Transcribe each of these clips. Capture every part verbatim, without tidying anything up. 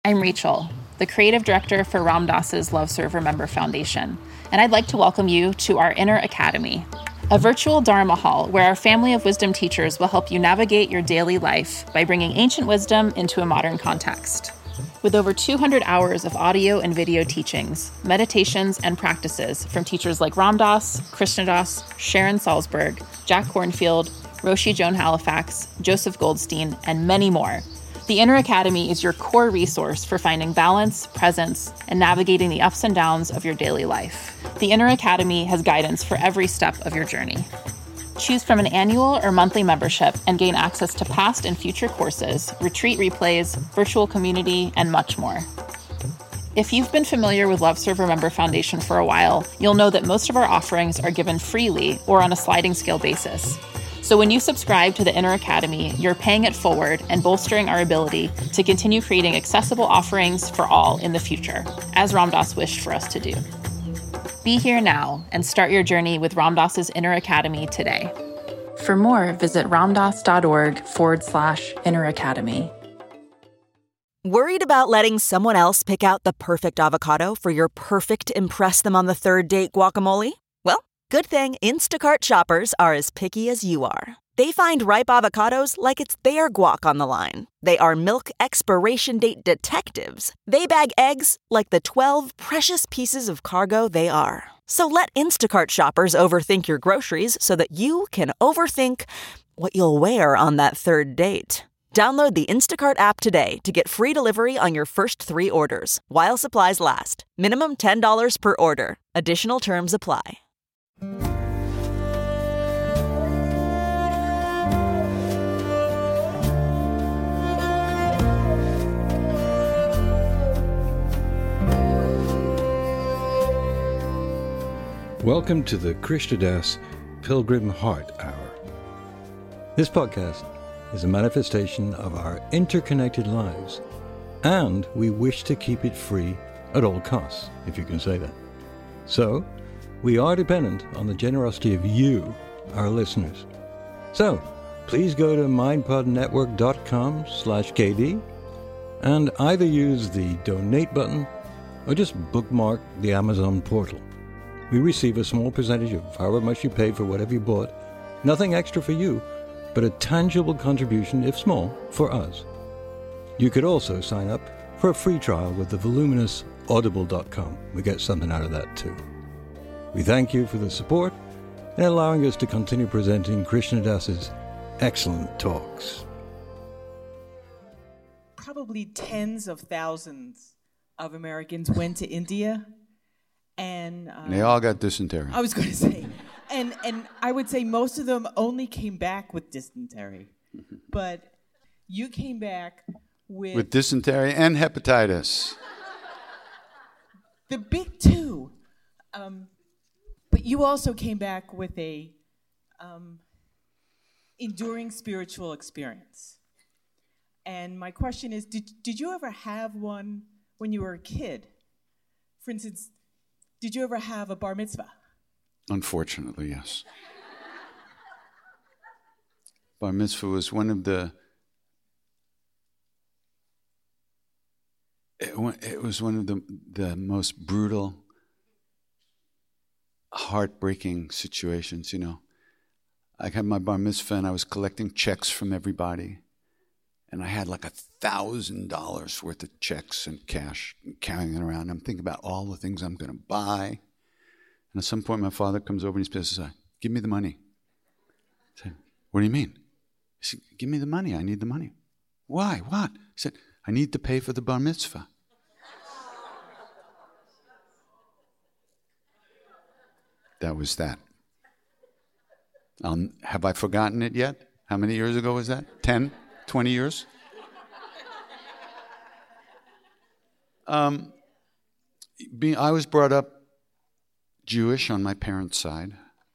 I'm Rachel, the creative director for Ram Dass's Love Serve Remember Foundation, and I'd like to welcome you to our Inner Academy, a virtual Dharma hall where our family of wisdom teachers will help you navigate your daily life by bringing ancient wisdom into a modern context. With over two hundred hours of audio and video teachings, meditations, and practices from teachers like Ram Dass, Krishna Das, Sharon Salzberg, Jack Kornfield, Roshi Joan Halifax, Joseph Goldstein, and many more, the Inner Academy is your core resource for finding balance, presence, and navigating the ups and downs of your daily life. The Inner Academy has guidance for every step of your journey. Choose from an annual or monthly membership and gain access to past and future courses, retreat replays, virtual community, and much more. If you've been familiar with Love Serve Remember Foundation for a while, you'll know that most of our offerings are given freely or on a sliding scale basis. So when you subscribe to the Inner Academy, you're paying it forward and bolstering our ability to continue creating accessible offerings for all in the future, as Ram Dass wished for us to do. Be here now and start your journey with Ram Dass's Inner Academy today. For more, visit ramdass.org forward slash Inner Academy. Worried about letting someone else pick out the perfect avocado for your perfect impress them on the third date guacamole? Well, good thing Instacart shoppers are as picky as you are. They find ripe avocados like it's their guac on the line. They are milk expiration date detectives. They bag eggs like the twelve precious pieces of cargo they are. So let Instacart shoppers overthink your groceries so that you can overthink what you'll wear on that third date. Download the Instacart app today to get free delivery on your first three orders, while supplies last. Minimum ten dollars per order. Additional terms apply. Welcome to the Krishna Das Pilgrim Heart Hour. This podcast is a manifestation of our interconnected lives, and we wish to keep it free at all costs, if you can say that. So, we are dependent on the generosity of you, our listeners. So, please go to mindpodnetwork.com slash KD and either use the donate button or just bookmark the Amazon portal. We receive a small percentage of however much you paid for whatever you bought. Nothing extra for you, but a tangible contribution, if small, for us. You could also sign up for a free trial with the voluminous audible dot com. We get something out of that too. We thank you for the support and allowing us to continue presenting Krishna Das's excellent talks. Probably tens of thousands of Americans went to India. And uh, they all got dysentery. I was going to say, and and I would say most of them only came back with dysentery, but you came back with with dysentery and hepatitis. The big two. Um, but you also came back with a um, enduring spiritual experience. And my question is, did did you ever have one when you were a kid? For instance, did you ever have a bar mitzvah? Unfortunately, yes. Bar mitzvah was one of the, it, it was one of the, the most brutal, heartbreaking situations, you know. I had my bar mitzvah and I was collecting checks from everybody. And I had like a thousand dollars worth of checks and cash carrying it around. I'm thinking about all the things I'm going to buy. And at some point, my father comes over and he says, "Give me the money." I said, "What do you mean?" He said, "Give me the money. I need the money." "Why? What?" He said, "I need to pay for the bar mitzvah." That was that. Um, have I forgotten it yet? How many years ago was that? Ten? twenty years? Um, being, I was brought up Jewish on my parents' side.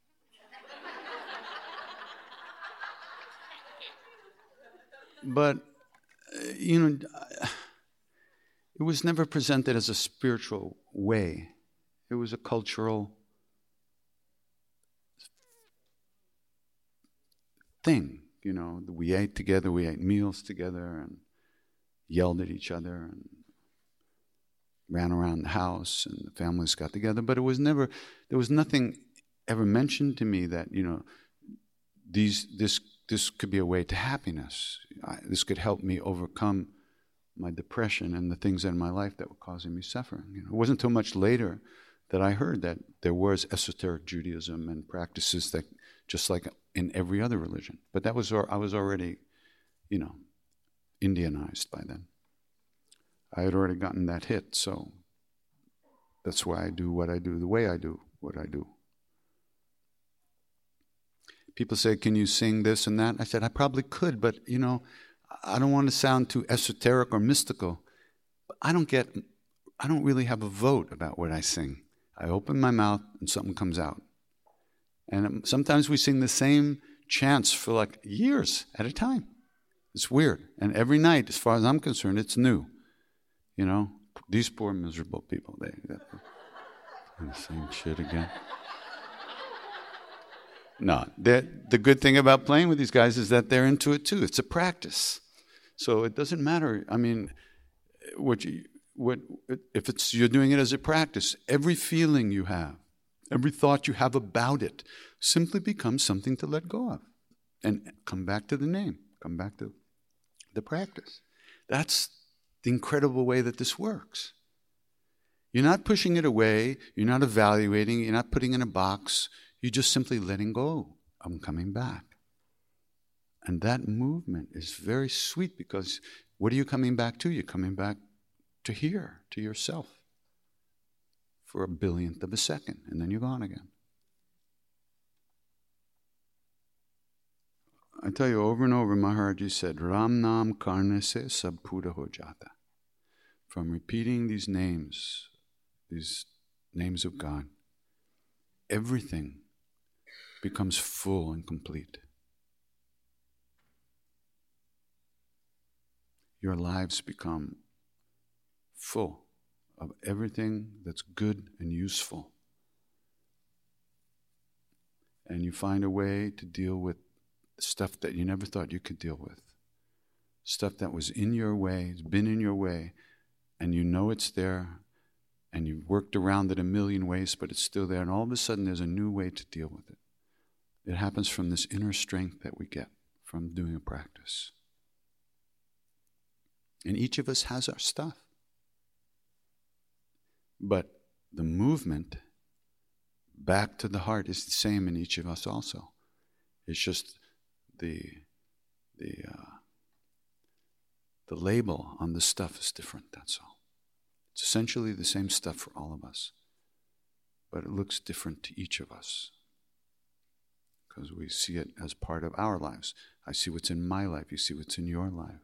But, uh, you know, it was never presented as a spiritual way. It was a cultural thing. You know, we ate together, we ate meals together and yelled at each other and ran around the house and the families got together, but it was never, there was nothing ever mentioned to me that, you know, these this this could be a way to happiness. I, this could help me overcome my depression and the things in my life that were causing me suffering. You know, it wasn't until much later that I heard that there was esoteric Judaism and practices that, just like in every other religion. But that was, I was already, you know, Indianized by then. I had already gotten that hit, so that's why I do what I do, the way I do what I do. People say, can you sing this and that? I said, I probably could, but, you know, I don't want to sound too esoteric or mystical. But I don't get, I don't really have a vote about what I sing. I open my mouth and something comes out. And sometimes we sing the same chants for like years at a time. It's weird. And every night, as far as I'm concerned, it's new. You know, these poor miserable people, they, they're the same shit again. No, the good thing about playing with these guys is that they're into it too. It's a practice. So it doesn't matter. I mean, what you, what if it's you're doing it as a practice, every feeling you have, every thought you have about it simply becomes something to let go of. And come back to the name, come back to the practice. That's the incredible way that this works. You're not pushing it away, you're not evaluating, you're not putting it in a box. You're just simply letting go. I'm coming back. And that movement is very sweet because what are you coming back to? You're coming back to here, to yourself, for a billionth of a second, and then you're gone again. I tell you, over and over, Maharaji said, Ram Nam Karne Se Sab Pura Ho Jata. From repeating these names, these names of God, everything becomes full and complete. Your lives become full of everything that's good and useful. And you find a way to deal with stuff that you never thought you could deal with. Stuff that was in your way, has been in your way, and you know it's there, and you've worked around it a million ways, but it's still there, and all of a sudden there's a new way to deal with it. It happens from this inner strength that we get from doing a practice. And each of us has our stuff. But the movement back to the heart is the same in each of us also. It's just the the uh, the label on the stuff is different, that's all. It's essentially the same stuff for all of us. But it looks different to each of us. Because we see it as part of our lives. I see what's in my life. You see what's in your life.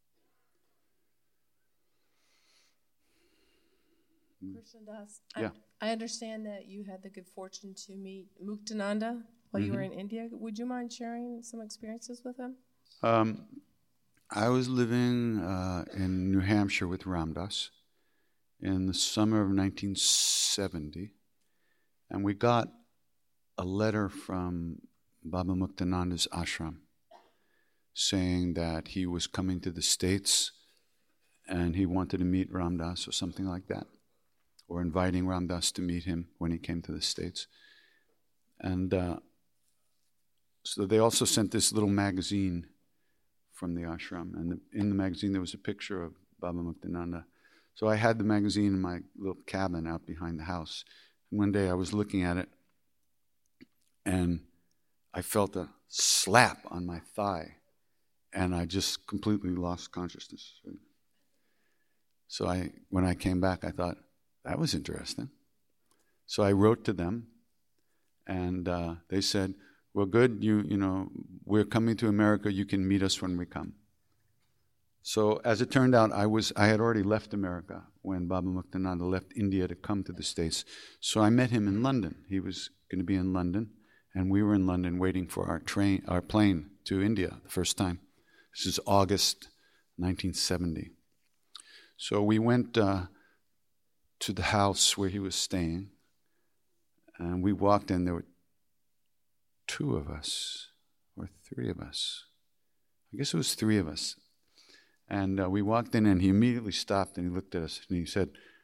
Krishnadas, Yeah. I, I understand that you had the good fortune to meet Muktananda while mm-hmm. you were in India. Would you mind sharing some experiences with him? Um, I was living uh, in New Hampshire with Ram Dass in the summer of nineteen seventy, and we got a letter from Baba Muktananda's ashram saying that he was coming to the States and he wanted to meet Ram Dass or something like that, or inviting Ram Dass to meet him when he came to the States. And uh, so they also sent this little magazine from the ashram, and the, in the magazine there was a picture of Baba Muktananda. So I had the magazine in my little cabin out behind the house, and one day I was looking at it, and I felt a slap on my thigh, and I just completely lost consciousness. So I, when I came back, I thought, that was interesting. So I wrote to them, and uh, they said, well, good, you you know, we're coming to America, you can meet us when we come. So as it turned out, I was I had already left America when Baba Muktananda left India to come to the States. So I met him in London. He was going to be in London, and we were in London waiting for our train, our plane to India the first time. This is August nineteen seventy. So we went uh, to the house where he was staying, and we walked in. There were two of us, or three of us. I guess it was three of us. And uh, we walked in, and he immediately stopped, and he looked at us, and he said,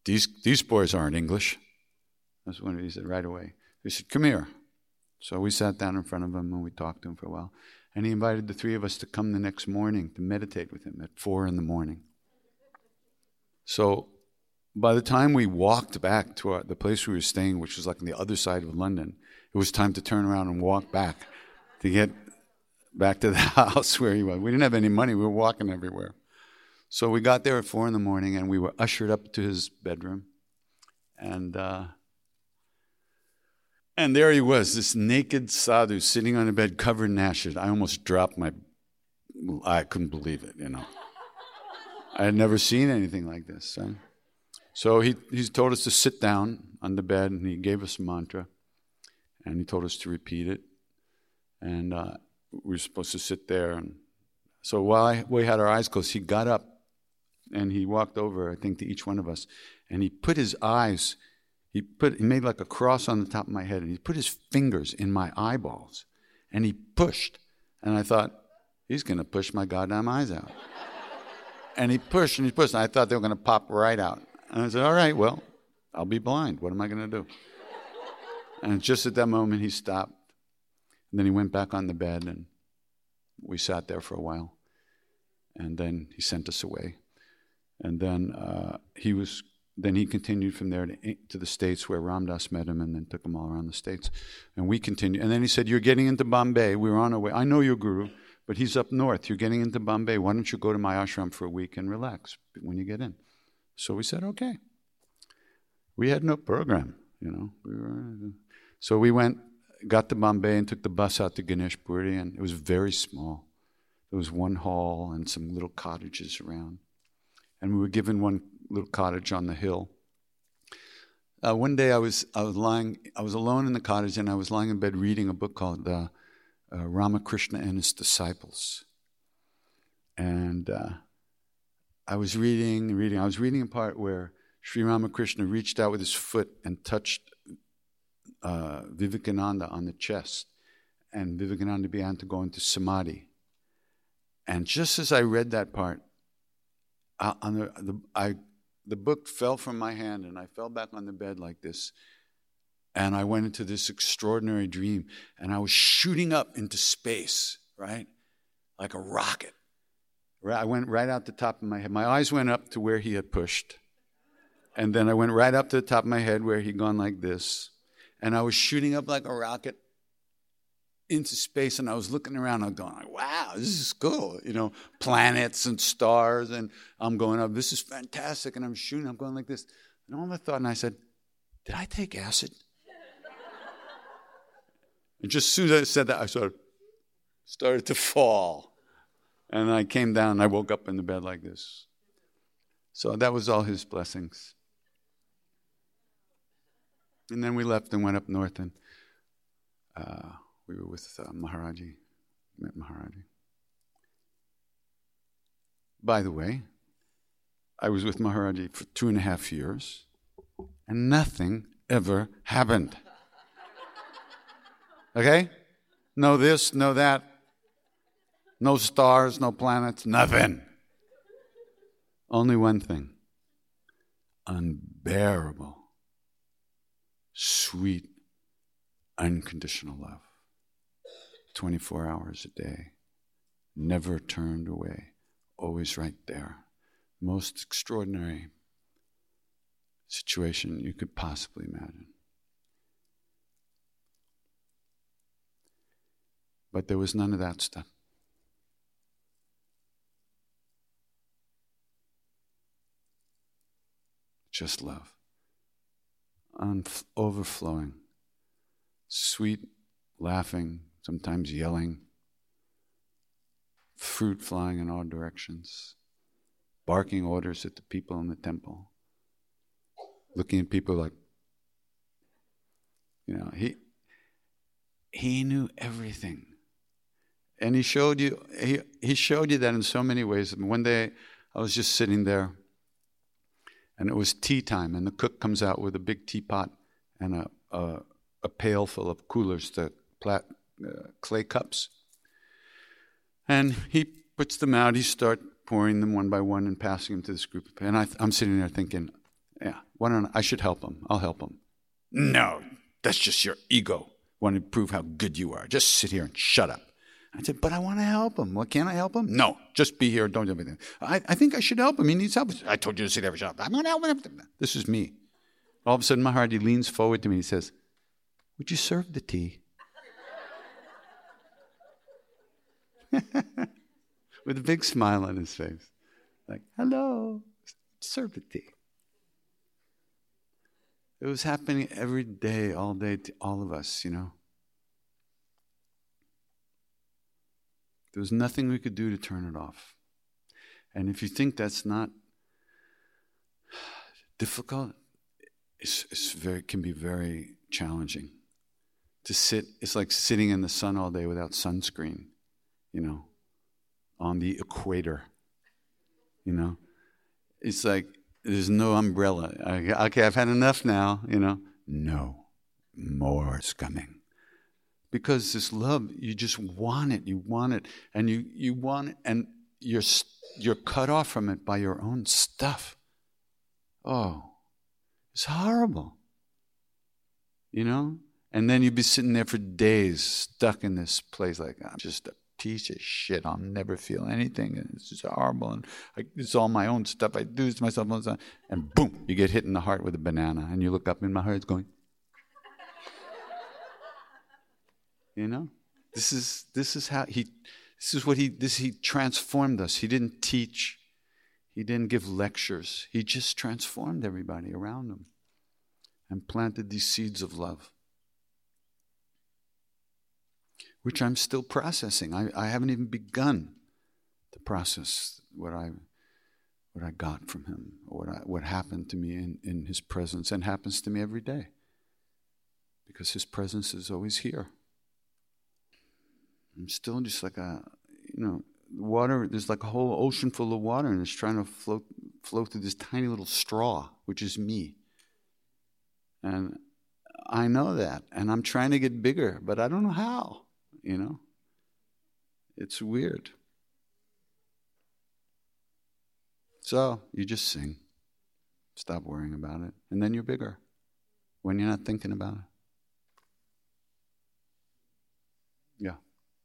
these these boys aren't English. That's when he said right away. He said, come here. So we sat down in front of him and we talked to him for a while. And he invited the three of us to come the next morning to meditate with him at four in the morning. So by the time we walked back to our, the place we were staying, which was like on the other side of London, it was time to turn around and walk back to get back to the house where he was. We didn't have any money. We were walking everywhere. So we got there at four in the morning and we were ushered up to his bedroom. And uh, and there he was, this naked sadhu sitting on a bed covered in ashes. I almost dropped my, I couldn't believe it, you know. I had never seen anything like this. Right? So he, he told us to sit down on the bed and he gave us a mantra. And he told us to repeat it. And uh, we were supposed to sit there. And so while I, we had our eyes closed, he got up and he walked over, I think, to each one of us. And he put his eyes, he put he made like a cross on the top of my head. And he put his fingers in my eyeballs. And he pushed. And I thought, he's going to push my goddamn eyes out. And he pushed and he pushed. And I thought they were going to pop right out. And I said, all right, well, I'll be blind. What am I going to do? And just at that moment, he stopped. And then he went back on the bed, and we sat there for a while. And then he sent us away. And then uh, he was. Then he continued from there to, to the States, where Ram Dass met him, and then took him all around the States. And we continued. And then he said, "You're getting into Bombay. We were on our way. I know your guru, but he's up north. You're getting into Bombay. Why don't you go to my ashram for a week and relax when you get in?" So we said, "Okay." We had no program, you know. We were. So we went, got to Bombay and took the bus out to Ganesh Puri, and it was very small. There was one hall and some little cottages around. And we were given one little cottage on the hill. Uh, one day I was I was lying, I was alone in the cottage, and I was lying in bed reading a book called uh, uh, Ramakrishna and His Disciples. And uh, I was reading, reading, I was reading a part where Sri Ramakrishna reached out with his foot and touched Uh, Vivekananda on the chest, and Vivekananda began to go into samadhi. And just as I read that part, I, on the, the, I, the book fell from my hand, and I fell back on the bed like this, and I went into this extraordinary dream, and I was shooting up into space, right, like a rocket. I went right out the top of my head. My eyes went up to where he had pushed, and then I went right up to the top of my head where he'd gone like this. And I was shooting up like a rocket into space, and I was looking around. I was going, like, wow, this is cool. You know, planets and stars, and I'm going up. This is fantastic, and I'm shooting. I'm going like this. And all I thought, and I said, did I take acid? And just as soon as I said that, I sort of started to fall. And I came down, and I woke up in the bed like this. So that was all his blessings. And then we left and went up north, and uh, we were with uh, Maharaji, met Maharaji. By the way, I was with Maharaji for two and a half years, and nothing ever happened. Okay? No this, no that. No stars, no planets, nothing. Only one thing. Unbearable, sweet, unconditional love. twenty-four hours a day. Never turned away. Always right there. Most extraordinary situation you could possibly imagine. But there was none of that stuff. Just love. Unf- overflowing. Sweet, laughing, sometimes yelling. Fruit flying in all directions. Barking orders at the people in the temple. Looking at people like, you know, he he knew everything. And he showed you he, he showed you that in so many ways. And one day I was just sitting there, and it was tea time, and the cook comes out with a big teapot and a a, a pail full of coolers, the plat, uh, clay cups. And he puts them out. He starts pouring them one by one and passing them to this group. And I, I'm sitting there thinking, yeah, Why don't I, I should help him. I'll help him. No, that's just your ego. Want to prove how good you are. Just sit here and shut up. I said, but I want to help him. Well, can't I help him? No, just be here. Don't do anything. I, I think I should help him. He needs help. I told you to sit there and shut up. I'm going to help him. This is me. All of a sudden, my heart, he leans forward to me. He says, would you serve the tea? With a big smile on his face. Like, hello, serve the tea. It was happening every day, all day, to all of us, you know. There was nothing we could do to turn it off. And if you think that's not difficult, it's, it's very, can be very challenging. To sit, it's like sitting in the sun all day without sunscreen, you know, on the equator, you know. It's like there's no umbrella. Okay, I've had enough now, you know. No, more is coming. Because this love, you just want it, you want it, and you, you want it, and you're, you're cut off from it by your own stuff. Oh, it's horrible, you know? And then you'd be sitting there for days, stuck in this place like, I'm just a piece of shit, I'll never feel anything, and it's just horrible, and I, it's all my own stuff, I do this to myself all the time. And boom, you get hit in the heart with a banana, and you look up, and my heart's going, you know, this is this is how he, this is what he, this he transformed us. He didn't teach, he didn't give lectures. He just transformed everybody around him, and planted these seeds of love, which I'm still processing. I, I haven't even begun to process what I what I got from him, or what I, what happened to me in, in his presence, and happens to me every day, because his presence is always here. I'm still just like a, you know, water, there's like a whole ocean full of water, and it's trying to float, flow through this tiny little straw, which is me. And I know that, and I'm trying to get bigger, but I don't know how, you know. It's weird. So you just sing. Stop worrying about it, and then you're bigger when you're not thinking about it. Yeah.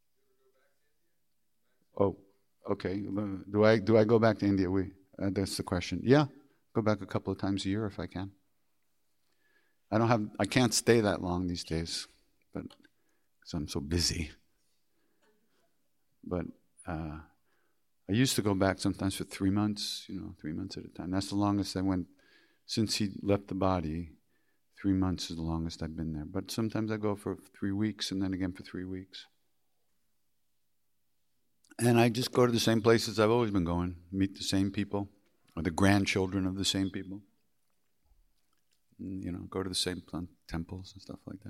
Oh, okay. Do I do I go back to India? We uh, that's the question. Yeah, go back a couple of times a year if I can. I don't have. I can't stay that long these days, but because I'm so busy. But uh, I used to go back sometimes for three months. You know, three months at a time. That's the longest I went since he left the body. Three months is the longest I've been there. But sometimes I go for three weeks and then again for three weeks. And I just go to the same places I've always been going, meet the same people, or the grandchildren of the same people. And, you know, go to the same temples and stuff like that.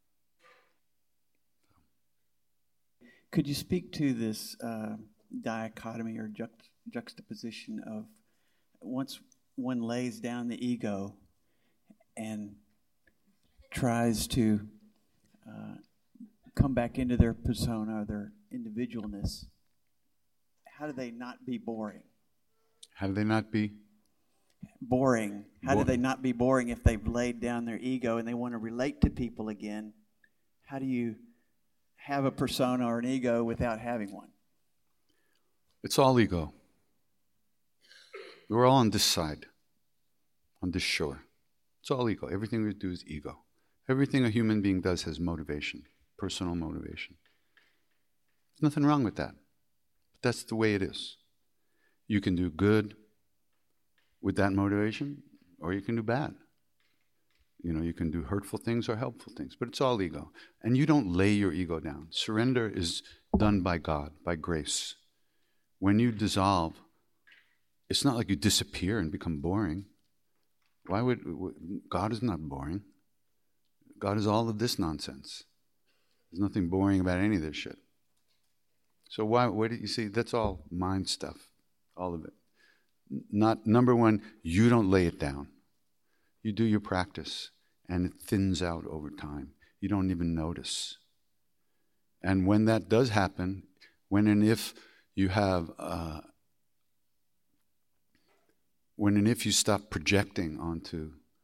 Could you speak to this uh, dichotomy or juxt- juxtaposition of once one lays down the ego and tries to uh, come back into their persona or their individualness, how do they not be boring? How do they not be? Boring. How Bo- do they not be boring if they've laid down their ego and they want to relate to people again? How do you have a persona or an ego without having one? It's all ego. We're all on this side, on this shore. It's all ego. Everything we do is ego. Everything a human being does has motivation, personal motivation. There's nothing wrong with that. But that's the way it is. You can do good with that motivation, or you can do bad. You know, you can do hurtful things or helpful things, but it's all ego. And you don't lay your ego down. Surrender is done by God, by grace. When you dissolve, it's not like you disappear and become boring. Why would, God is not boring. God is all of this nonsense. There's nothing boring about any of this shit. So why, where did you see, that's all mind stuff, all of it. Not, number one, you don't lay it down. You do your practice, and it thins out over time. You don't even notice. And when that does happen, when and if you have, uh, when and if you stop projecting onto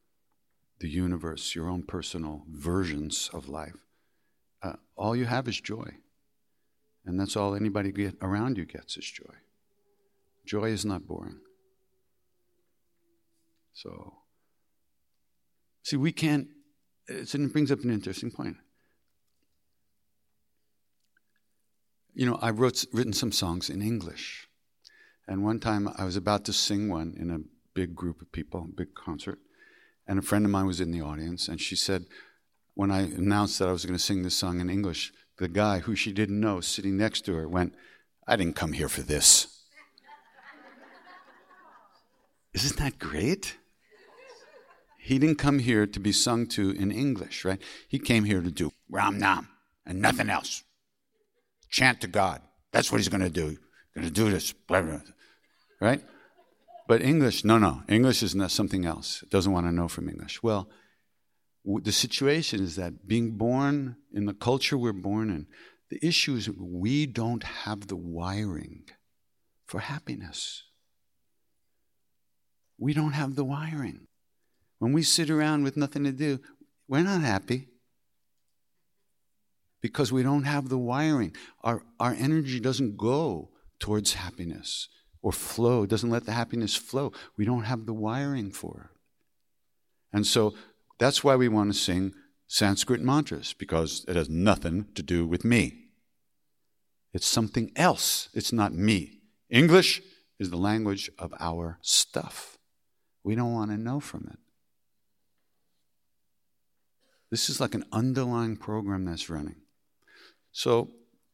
the universe, your own personal versions of life, uh, all you have is joy. And that's all anybody get around you gets is joy. Joy is not boring. So, see, we can't, it brings up an interesting point. You know, I wrote written some songs in English. And one time I was about to sing one in a big group of people, a big concert. And a friend of mine was in the audience. And she said, when I announced that I was going to sing this song in English, the guy who she didn't know sitting next to her went, "I didn't come here for this." Isn't that great? He didn't come here to be sung to in English, right? He came here to do Ram Nam and nothing else. Chant to God. That's what he's going to do. He's going to do this, blah, blah, right? But English, no, no. English is not something else. It doesn't want to know from English. Well, w- the situation is that being born in the culture we're born in, the issue is we don't have the wiring for happiness. We don't have the wiring. When we sit around with nothing to do, we're not happy. Because we don't have the wiring. Our, our energy doesn't go towards happiness or flow. It doesn't let the happiness flow. We don't have the wiring for it. And so that's why we want to sing Sanskrit mantras, because it has nothing to do with me. It's something else. It's not me. English is the language of our stuff. We don't want to know from it. This is like an underlying program that's running. So,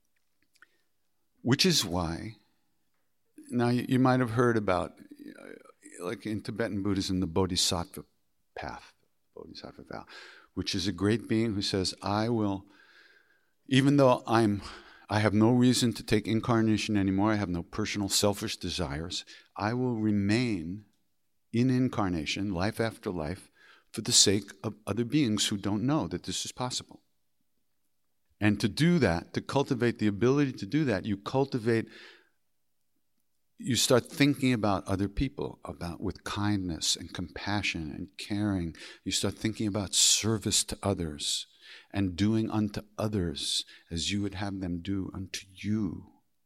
which is why, now you, you might have heard about, uh, like in Tibetan Buddhism, the Bodhisattva path, Bodhisattva vow, which is a great being who says, I will, even though I'm, I have no reason to take incarnation anymore, I have no personal selfish desires, I will remain in incarnation, life after life, for the sake of other beings who don't know that this is possible. And to do that, to cultivate the ability to do that, you cultivate, you start thinking about other people, about with kindness and compassion and caring. You start thinking about service to others and doing unto others as you would have them do unto you.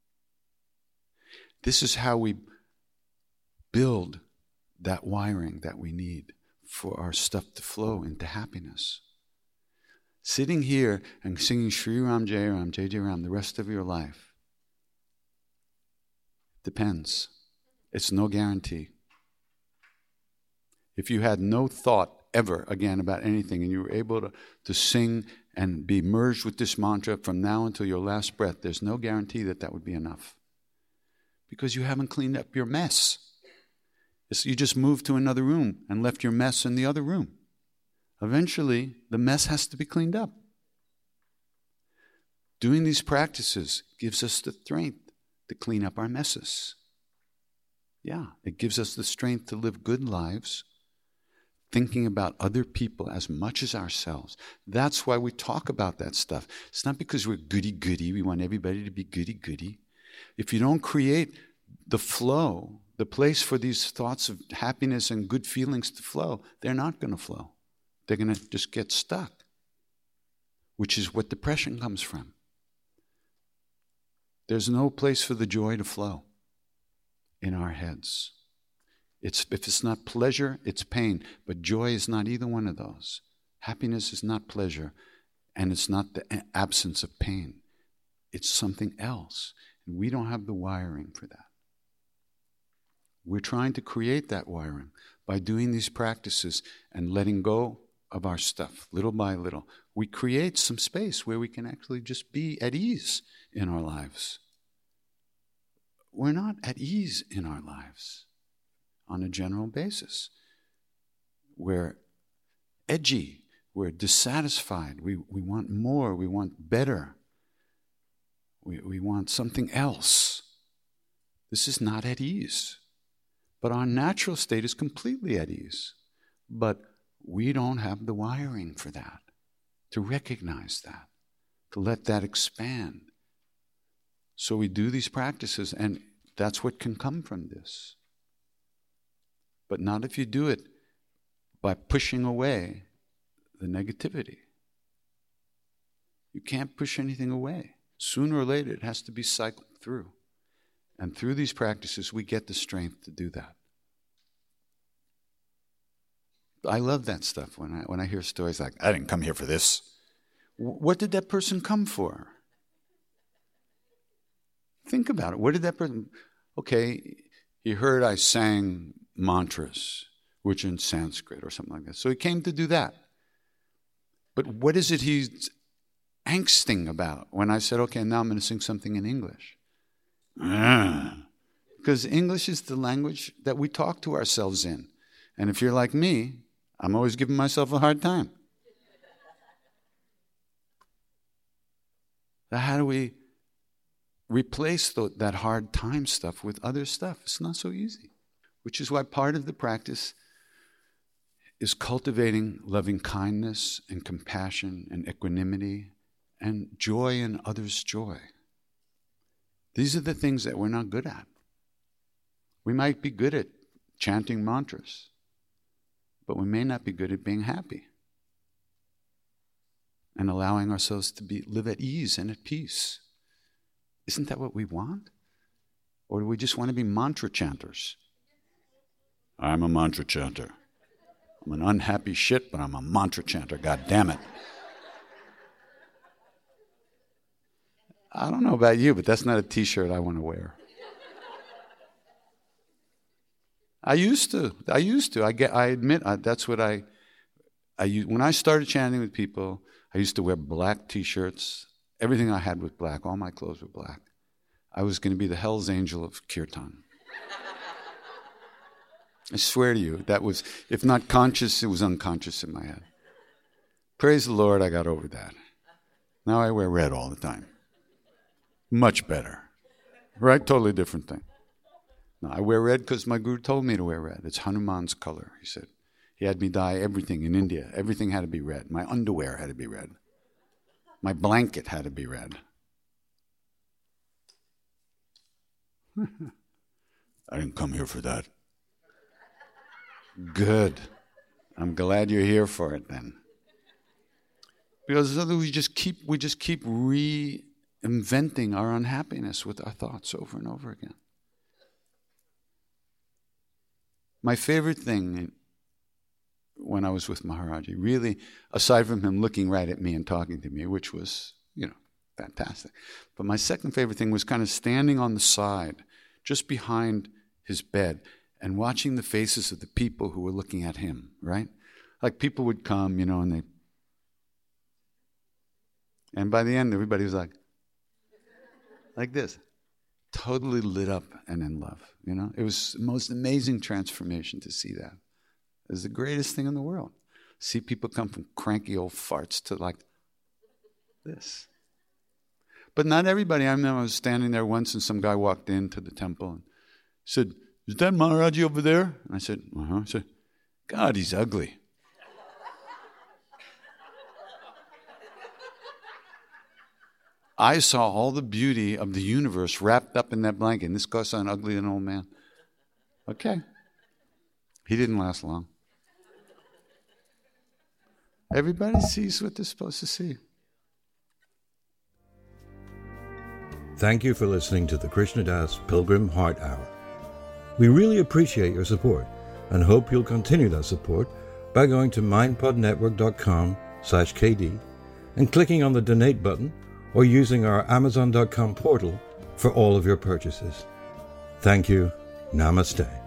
This is how we build that wiring that we need for our stuff to flow into happiness. Sitting here and singing Sri Ram Jai Ram, Jai Jai Ram the rest of your life depends. It's no guarantee. If you had no thought ever again about anything and you were able to, to sing and be merged with this mantra from now until your last breath, there's no guarantee that that would be enough. Because you haven't cleaned up your mess. It's, you just moved to another room and left your mess in the other room. Eventually, the mess has to be cleaned up. Doing these practices gives us the strength to clean up our messes. Yeah, it gives us the strength to live good lives, thinking about other people as much as ourselves. That's why we talk about that stuff. It's not because we're goody-goody. We want everybody to be goody-goody. If you don't create the flow, the place for these thoughts of happiness and good feelings to flow, they're not going to flow. They're going to just get stuck, which is what depression comes from. There's no place for the joy to flow in our heads. It's, if it's not pleasure, it's pain. But joy is not either one of those. Happiness is not pleasure, and it's not the absence of pain. It's something else. And we don't have the wiring for that. We're trying to create that wiring by doing these practices and letting go of our stuff, little by little. We create some space where we can actually just be at ease in our lives. We're not at ease in our lives on a general basis. We're edgy. We're dissatisfied. We, we want more. We want better. We, we want something else. This is not at ease. But our natural state is completely at ease. But we don't have the wiring for that, to recognize that, to let that expand. So we do these practices, and that's what can come from this. But not if you do it by pushing away the negativity. You can't push anything away. Sooner or later, it has to be cycled through. And through these practices, we get the strength to do that. I love that stuff when I when I hear stories like, I didn't come here for this. W- what did that person come for? Think about it. What did that person... Okay, he heard I sang mantras, which are in Sanskrit or something like that. So he came to do that. But what is it he's angsting about when I said, okay, now I'm going to sing something in English? Ah. Because English is the language that we talk to ourselves in. And if you're like me, I'm always giving myself a hard time. So how do we replace the, that hard time stuff with other stuff? It's not so easy. Which is why part of the practice is cultivating loving kindness and compassion and equanimity and joy in others' joy. These are the things that we're not good at. We might be good at chanting mantras, but we may not be good at being happy and allowing ourselves to be live at ease and at peace. Isn't that what we want? Or do we just want to be mantra chanters? I'm a mantra chanter. I'm an unhappy shit, but I'm a mantra chanter. God damn it. I don't know about you, but that's not a t-shirt I want to wear. I used to. I used to. I get. I admit I, that's what I. I when I started chanting with people, I used to wear black t-shirts. Everything I had was black. All my clothes were black. I was going to be the Hell's Angel of Kirtan. I swear to you, that was, if not conscious, it was unconscious in my head. Praise the Lord, I got over that. Now I wear red all the time. Much better. Right? Totally different thing. No, I wear red because my guru told me to wear red. It's Hanuman's color, he said. He had me dye everything in India. Everything had to be red. My underwear had to be red. My blanket had to be red. I didn't come here for that. Good. I'm glad you're here for it then. Because otherwise we just keep we just keep reinventing our unhappiness with our thoughts over and over again. My favorite thing when I was with Maharaji, really, aside from him looking right at me and talking to me, which was, you know, fantastic. But my second favorite thing was kind of standing on the side, just behind his bed, and watching the faces of the people who were looking at him, right? Like people would come, you know, and they... And by the end, everybody was like, like this. Totally lit up and in love, you know? It was the most amazing transformation to see that. It was the greatest thing in the world. See people come from cranky old farts to like this. But not everybody. I remember I was standing there once and some guy walked into the temple and said, is that Maharaji over there? And I said, uh-huh. I said, God, he's ugly. I saw all the beauty of the universe wrapped up in that blanket. And this guy saw an ugly and old man. Okay. He didn't last long. Everybody sees what they're supposed to see. Thank you for listening to the Krishna Das Pilgrim Heart Hour. We really appreciate your support and hope you'll continue that support by going to mindpodnetwork.com slash KD and clicking on the donate button or using our amazon dot com portal for all of your purchases. Thank you. Namaste.